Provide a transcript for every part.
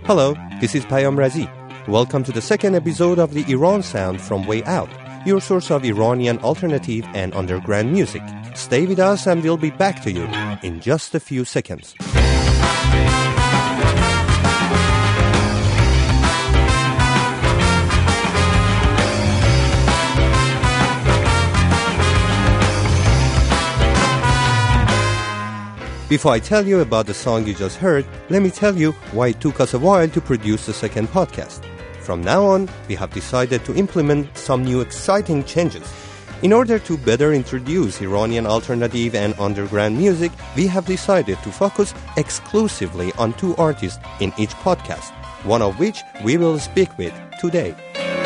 Hello, this is Payam Razi. Welcome to the second episode of the Iran Sound from Way Out, your source of Iranian alternative and underground music. Stay with us and we'll be back to you in just a few seconds. Before I tell you about the song you just heard, let me tell you why it took us a while to produce the second podcast. From now on, we have decided to implement some new exciting changes. In order to better introduce Iranian alternative and underground music, we have decided to focus exclusively on two artists in each podcast, one of which we will speak with today.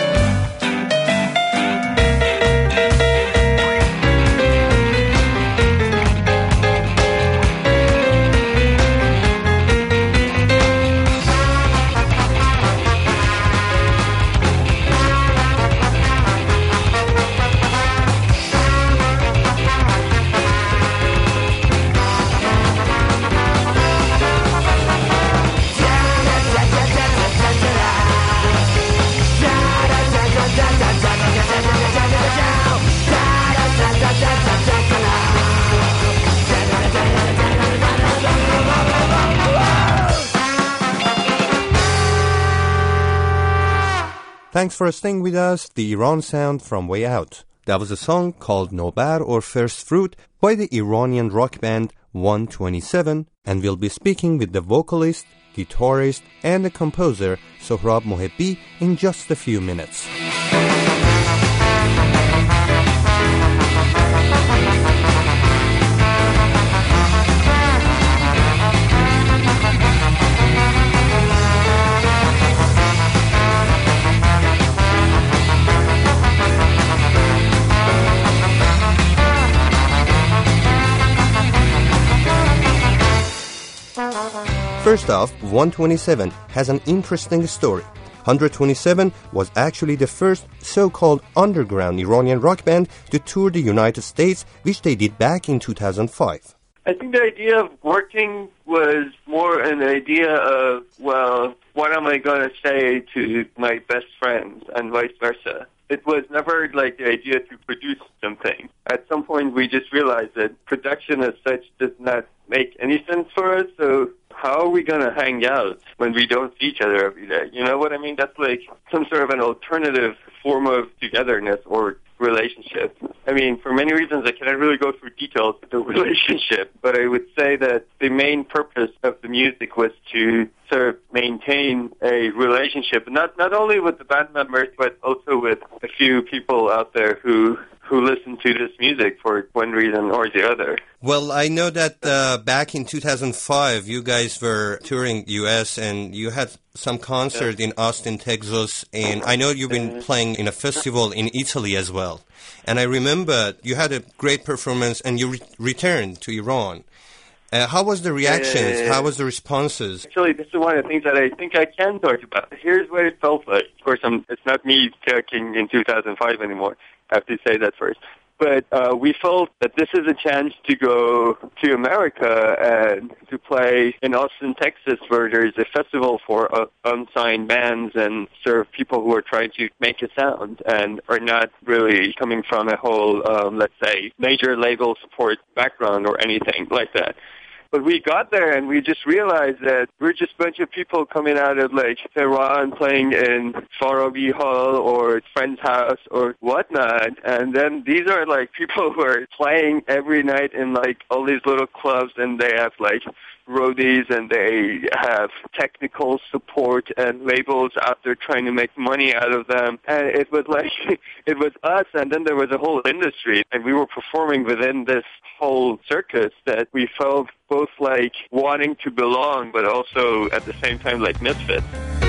Thanks for staying with us, the Iran Sound from Way Out. That was a song called Nobar or First Fruit by the Iranian rock band 127, and we'll be speaking with the vocalist, guitarist, and the composer Sohrab Mohebbi in just a few minutes. First off, 127 has an interesting story. 127 was actually the first so-called underground Iranian rock band to tour the United States, which they did back in 2005. I think the idea of working was more an idea of, well, what am I going to say to my best friends and vice versa. It was never like the idea to produce something. At some point we just realized that production as such does not make any sense for us, so how are we going to hang out when we don't see each other every day? You know what I mean? That's like some sort of an alternative form of togetherness or relationship. I mean, for many reasons, I cannot really go through details of the relationship, but I would say that the main purpose of the music was to sort of maintain a relationship, not only with the band members, but also with a few people out there who listen to this music for one reason or the other. Well, I know that back in 2005, you guys were touring U.S. and you had some concert in Austin, Texas, and I know you've been playing in a festival in Italy as well. And I remember you had a great performance and you returned to Iran. How was the reactions? How was the responses? Actually, this is one of the things that I think I can talk about. Here's what it felt like. Of course, it's not me talking in 2005 anymore. I have to say that first. But we felt that this is a chance to go to America and to play in Austin, Texas, where there's a festival for unsigned bands and serve people who are trying to make a sound and are not really coming from a whole, let's say, major label support background or anything like that. But we got there and we just realized that we're just a bunch of people coming out of like Tehran playing in Farabi Hall or friend's house or whatnot. And then these are like people who are playing every night in like all these little clubs and they have like roadies and they have technical support and labels out there trying to make money out of them. And it was like, it was us and then there was a whole industry and we were performing within this whole circus that we felt both like wanting to belong but also at the same time like misfits.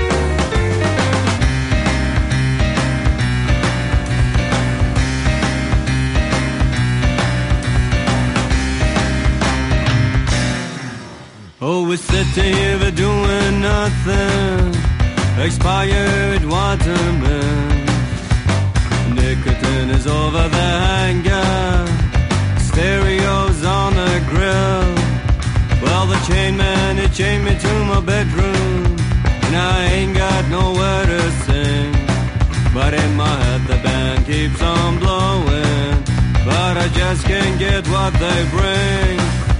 Oh, we're sitting here doing nothing. Expired watermelon. Nicotine is over the hanger. Stereos on the grill. Well, the chain man, he chained me to my bedroom. and I ain't got nowhere to sing. But in my head the band keeps on blowing, but I just can't get what they bring.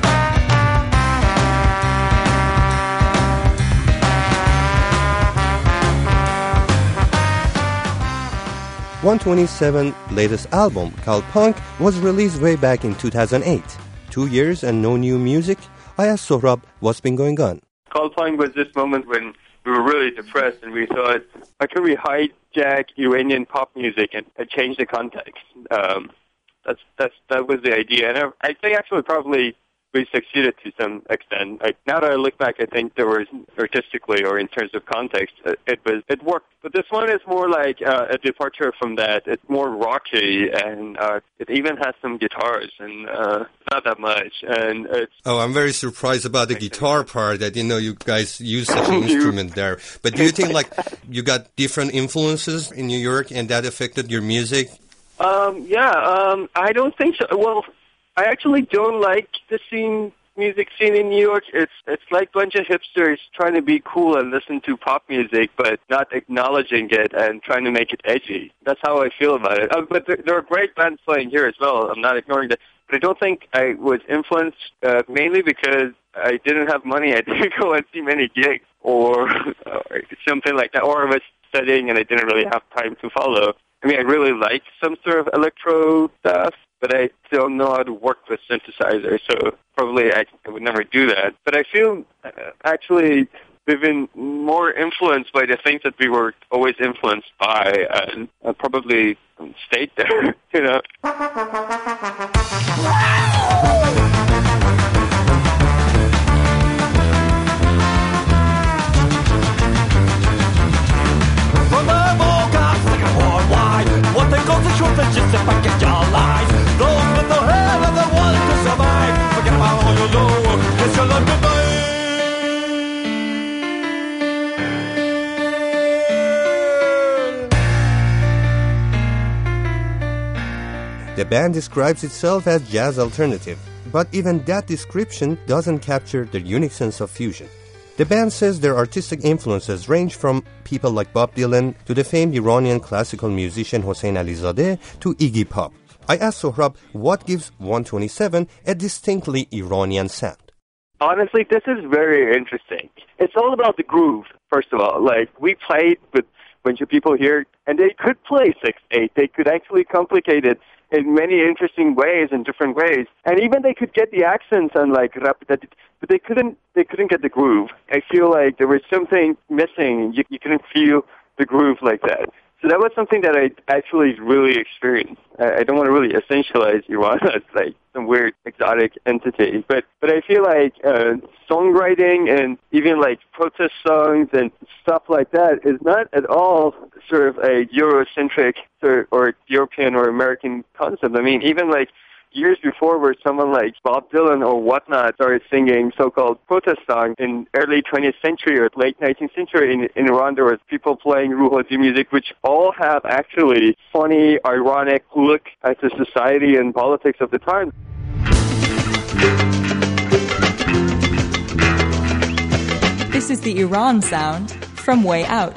ONE27's latest album, called Punk, was released way back in 2008. 2 years and no new music? I asked Sohrab what's been going on. Called Punk was this moment when we were really depressed and we thought, how can we hijack Iranian pop music and change the context? That was the idea. And I think actually probably we succeeded to some extent. Now that I look back, I think there was, artistically or in terms of context, it worked. But this one is more like a departure from that. It's more rocky, and it even has some guitars, and not that much. And it's I'm very surprised about the guitar part, that, you guys use such an instrument there. But do you think, you got different influences in New York, and that affected your music? I don't think so. Well, I actually don't like the music scene in New York. It's like a bunch of hipsters trying to be cool and listen to pop music, but not acknowledging it and trying to make it edgy. That's how I feel about it. But there are great bands playing here as well. I'm not ignoring that. But I don't think I was influenced mainly because I didn't have money. I didn't go and see many gigs or something like that. Or I was studying and I didn't really have time to follow. I mean, I really like some sort of electro stuff, but I don't know how to work with synthesizers, so probably I would never do that. But I feel actually we've been more influenced by the things that we were always influenced by, and probably stayed there, What they call the truth is just a package of lies. Those with the hair are the ones to survive. Forget about all you know, it's your life goodbye. The band describes itself as jazz alternative, but even that description doesn't capture the unique sense of fusion. The band says their artistic influences range from people like Bob Dylan to the famed Iranian classical musician Hossein Alizadeh to Iggy Pop. I asked Sohrab what gives ONE27 a distinctly Iranian sound. Honestly, this is very interesting. It's all about the groove, first of all. We played with a bunch of people here, and they could play 6/8. They could actually complicate it in many interesting ways, in different ways. And even they could get the accents and but they couldn't get the groove. I feel like there was something missing. You couldn't feel the groove like that. So that was something that I actually really experienced. I don't want to really essentialize Iran as some weird exotic entity, but I feel like songwriting and even protest songs and stuff like that is not at all sort of a Eurocentric or European or American concept. I mean, even years before, where someone like Bob Dylan or whatnot started singing so-called protest songs in early 20th century or late 19th century in Iran, there was people playing Ruholdi music, which all have actually funny, ironic look at the society and politics of the time. This is the Iran sound from Way Out.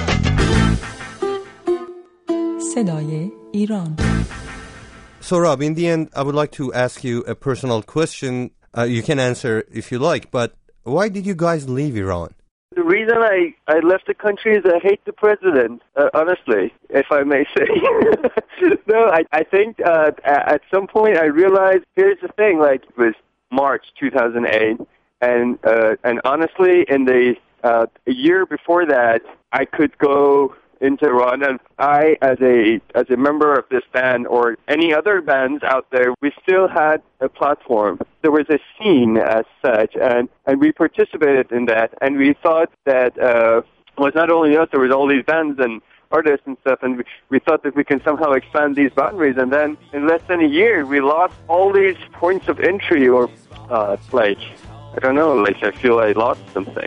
صدای ایران. Sohrab, in the end, I would like to ask you a personal question. You can answer if you like, but why did you guys leave Iran? The reason I left the country is I hate the president, honestly, if I may say. No, I think at some point I realized, here's the thing, it was March 2008, and honestly, in the a year before that, I could go into Iran, and I, as a member of this band or any other bands out there, we still had a platform. There was a scene as such, and we participated in that, and we thought that was not only us, there was all these bands and artists and stuff, and we thought that we can somehow expand these boundaries, and then in less than a year, we lost all these points of entry, or I don't know, I feel I lost something.